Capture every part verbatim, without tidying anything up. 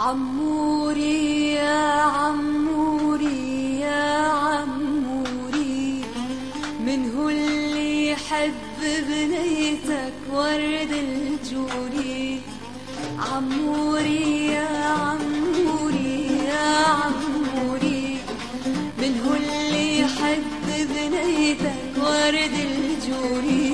عموري يا عموري يا عموري، من هو اللي يحب بنيتك ورد الجوري؟ عموري يا عموري يا عموري، من هو اللي يحب بنيتك ورد الجوري؟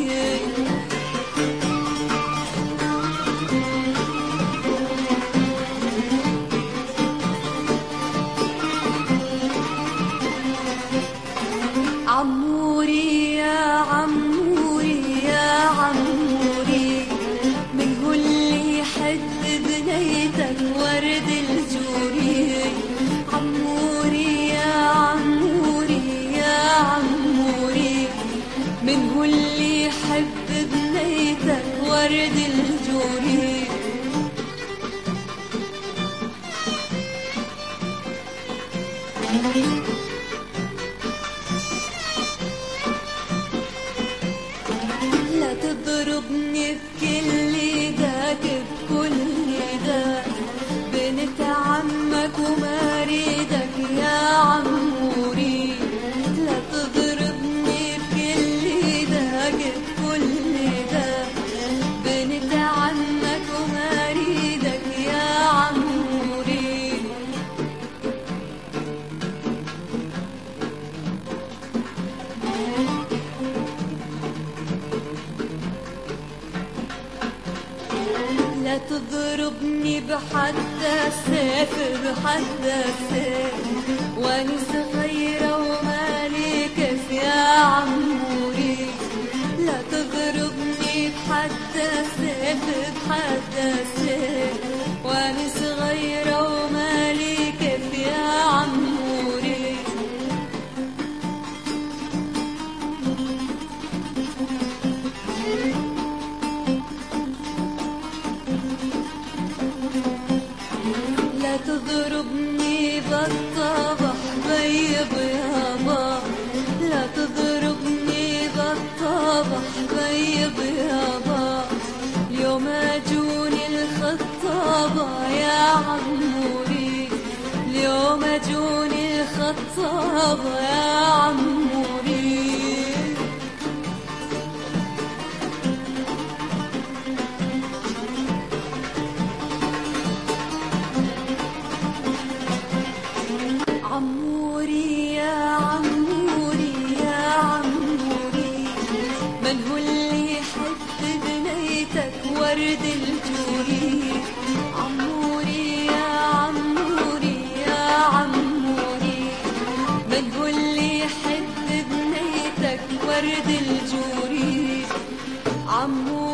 عموري يا عموري يا عموري، من هو اللي يحب بنيتك ورد الجوري؟ عموري يا عموري يا عموري، من هو اللي يحب بنيتك ورد الجوري؟ لا تضربني بكل ايدك بكل ايدك، بنت عمك وما ريدك يا عموري. لا تضربني بكل ايدك بكل ايدك، بنت عمك وما ريدك يا عموري. لا تضربني بحد السيف بحد السيف، وأنا صغيرة ومالي كيف يا عموري. لا تضربني بحد السيف بحد السيف، وأنا صغيرة ومالي كيف يا عموري. لا تضربني بالطبح بيض يابا، لا تضربني بالطبح بيض يابا، اليوم اجوني الخطابة يا عموري، اليوم اجوني الخطابة يا عموري. عموري يا عموري يا عموري، من هو اللي يحب بنيتك ورد الجوري؟ عموري يا عموري يا عموري، من هو اللي يحب بنيتك ورد الجوري؟ عموري